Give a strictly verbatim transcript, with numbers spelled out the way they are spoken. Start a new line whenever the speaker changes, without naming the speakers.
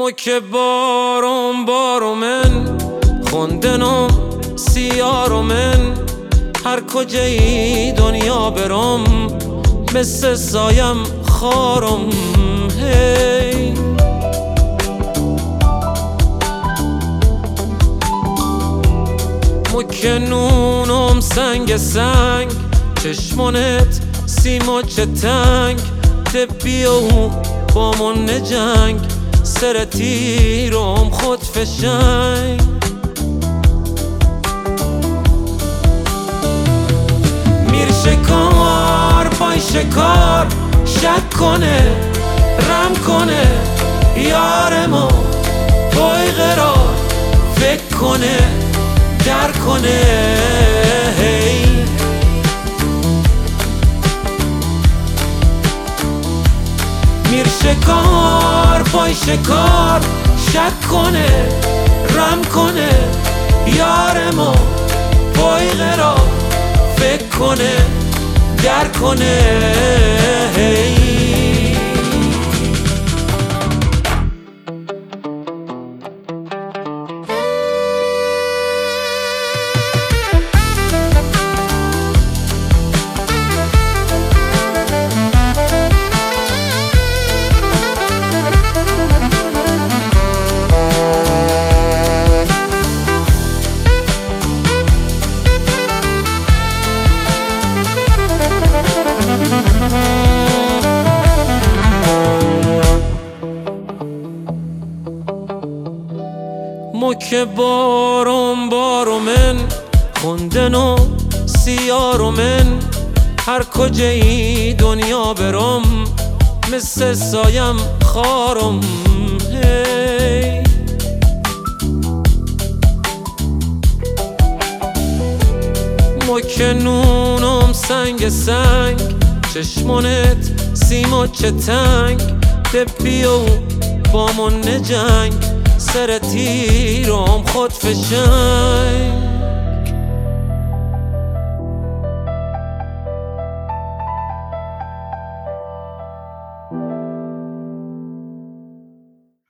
مو که بارم بارمن خوندنم سیارمن هر کجای دنیا برم مثل سایم خارم هی مو که نونم سنگ سنگ چشمونت سیما چه تنگ ده بیا با من نجنگ سر تیرم خود فشنگ میر شکار پای شکار شک کنه رم کنه یار ما پای قرار فکر کنه در کنه هی میر شکار پای شکار شک کنه رم کنه یار ما پای قرار فکر کنه در کنه هی مو که بارم بارمن خوندنم سیارمن هر کجای دنیا برم مثل سایم خارم هی مو که نونم سنگ سنگ چشمونت سیما چه تنگ ده بیا با من نجنگ سر تیرم خود فشنگ